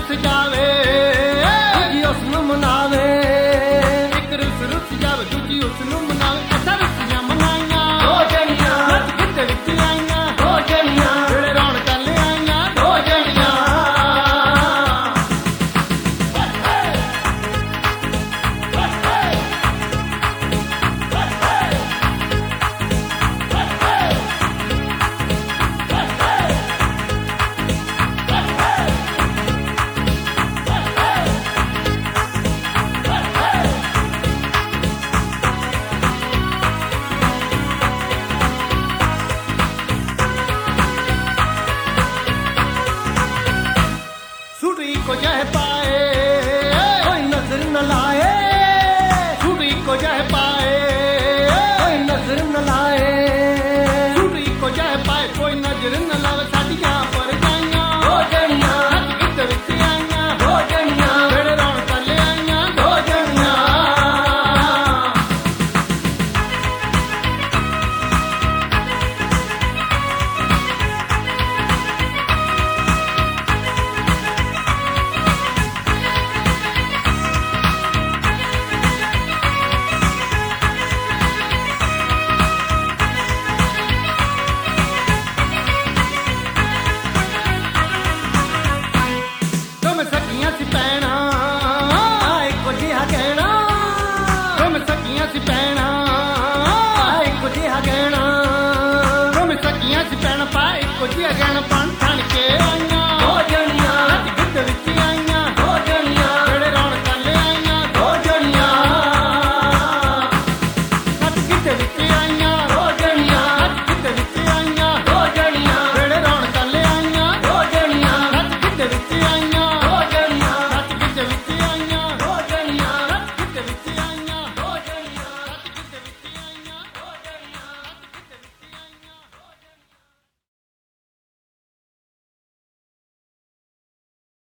ਜਾਵੇ ਦੂਜੀ ਉਸ ਨੂੰ ਮਨਾਵੇ, ਇੱਕ ਰੁੱਸ ਜਾਵੇ ਦੂਜੀ ਉਸ ਨੂੰ ਮਨਾਵੇ। ਅਸਾਂ ਰੁੱਸੀਆਂ ਮਨਾਈਆਂ ਦੋ ਜਣੀਆਂ, ਨੱਚ ਗਿੱਧੇ ਵਿੱਚ ਆਈਆਂ ਦੋ ਜਣੀਆਂ, ਜਿਹੜੇ ਰੌਣਕਾਂ ਲਿਆਈਆਂ ਦੋ ਜਣੀਆਂ। को जह पाए कोई नजर न लाए, छुरी को जह पाए कोई नजर न लाए, छुरी को जह पाए कोई नजर न लाए। साडियां पर जाइयां दो जणियां, नच गिद्ध विच आइयां दो जणियां, जेड़े रौणकां लिआइयां दो जणियां। सखियां सी पैना इको जिहा गहना, तुम सखियां सी पैना इको जिहा गहना, तुम सखियां सी पैना पा इको जिहा गहना। बन ठन के आइयां